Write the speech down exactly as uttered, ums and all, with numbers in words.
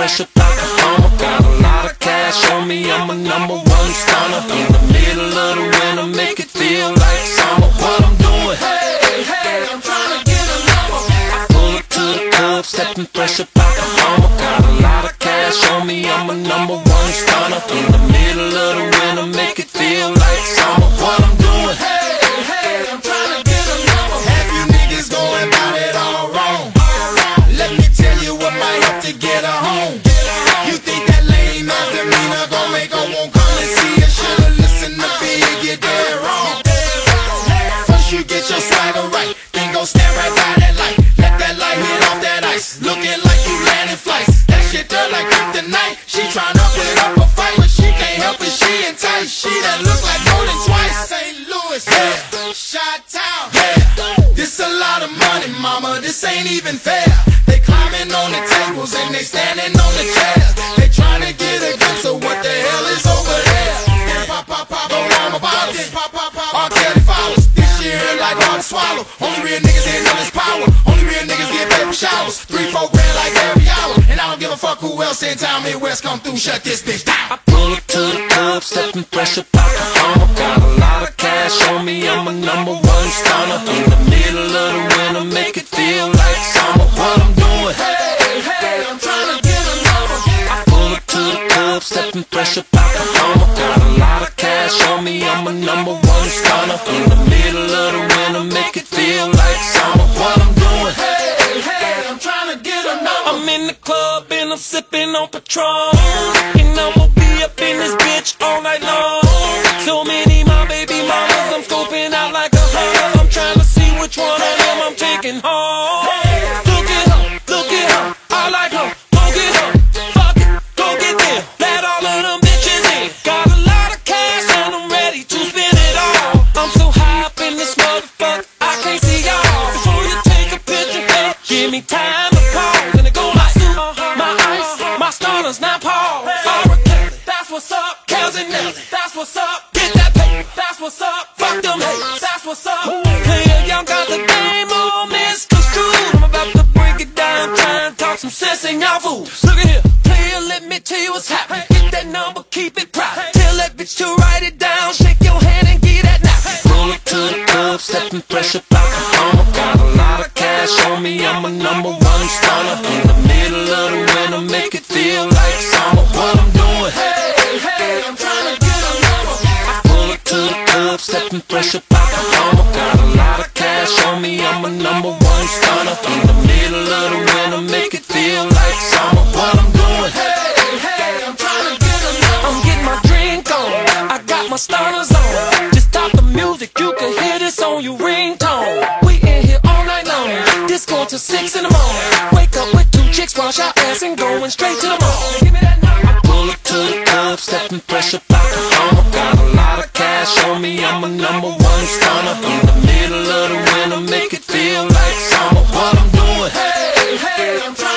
fresh up out the home. Got a lot of cash on me, I'm a number one stunner. In the middle of the winter, make it feel like summer. What I'm doing? Hey, hey, I'm trying to get a number. I pull up to the club, stepping fresh up out the home. Got a lot of cash on me, I'm a number one stunner. In the middle of the winter, make it feel like summer. What I'm doing? Hey, hey, I'm trying to get a number. Half you niggas going about it all wrong. Let me tell you what might help to get her home. You think that lame ass demeanor gon' make her won't come and see you? Should've listened to Big, you're dead wrong. First you get your swagger right, then go stand right by that light. Let that light hit off that ice, looking like you landing flights. That shit dirt like kryptonite. She tryna put up a fight, but she can't help it, she entice. She done look like more than twice. Saint Louis, yeah, Chi-Town, yeah. This a lot of money, mama, this ain't even fair. They climbing on the tables and they standing on the chairs. They tryna get a gun, so what the hell is over there? And pop, pop, pop, go on my bottles. Pop, pop, pop, R. Kelly follows. This shit here like hard to swallow. Only real niggas ain't know this power. Only real niggas get paper showers. Three, four grand like every hour. And I don't give a fuck who else in town. Midwest come through, shut this bitch down. I pull up to the club, stepping fresh up out the home. Got a lot of cash on me, I'm a number one stunner. In the middle of the winter, make it feel like summer. What I'm doing? Hey, hey, I'm tryna get a number. I pull up to the club, stepping fresh up out the home. Got a lot of cash on me, I'm a number one stunner. In the middle of the winter, make it feel like summer. What I'm doing? Hey, hey, I'm tryna get a number. I'm in the club and I'm sipping on Patron, and I'ma be up in this bitch all night long. So many my baby mamas, I'm scoping out like a hug. I'm trying to see which one of them I'm taking home. Look at her, look at her, I like her. Go get her, fuck it, go get them. Let all of them bitches in. Got a lot of cash and I'm ready to spend it all. I'm so high up in this motherfucker, I can't see y'all. Before you take a picture, hey, give me time to pause. And it go like my ice, my starters, now Paul. R. Kelly, that's what's up. Kelsey Nelly, that's what's up. Get that paper, that's what's up. Fuck them haters, that's what's up. Player young got the game all misconstrued. I'm about to break it down, try and talk some sense in y'all fools. Look at here, player, let me tell you what's happening. Get that number, keep it private. Tell that bitch to write it down, shake your hand and get that now. Roll it to the club, stepping fresh up out the home. Got a lot of cash on me, I'm a number one stunner. In the middle of the winter, make it feel like summer. What I'm doing? Hey, hey, I'm tryna get a number. I pull up to the club, stepping fresh up out the home. Got a lot of cash on me, I'm a number one stunner. In the middle of the winter, make it feel like summer. What I'm doing? Hey, hey, I'm tryna get a number. I'm getting my drink on, I got my starters on. Just stop the music, you can hear this on your ringtone. We in here all night long, disco till six in the morning. Wake up with two chicks, wash our ass and going straight to the mall. Give me that number. I pull up to the club, stepping fresh up out the home. Got a lot of cash on me, I'm a number one stunner. In the middle of the winter, make it feel like summer. What I'm doing? Hey, hey, I'm tryna